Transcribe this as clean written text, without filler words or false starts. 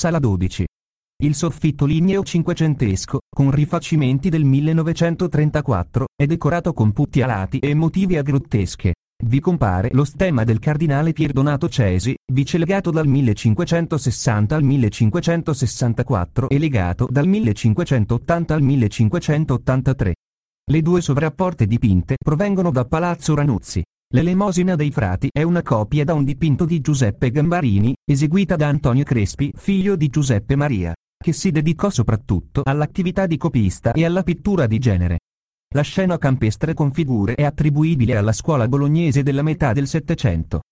sala 12. Il soffitto ligneo cinquecentesco, con rifacimenti del 1934, è decorato con putti alati e motivi a grottesche. Vi compare lo stemma del cardinale Pier Donato Cesi, vicelegato dal 1560 al 1564 e legato dal 1580 al 1583. Le due sovrapporte dipinte provengono da Palazzo Ranuzzi. L'Elemosina dei Frati è una copia da un dipinto di Giuseppe Gambarini, eseguita da Antonio Crespi, figlio di Giuseppe Maria, che si dedicò soprattutto all'attività di copista e alla pittura di genere. La scena campestre con figure è attribuibile alla scuola bolognese della metà del Settecento.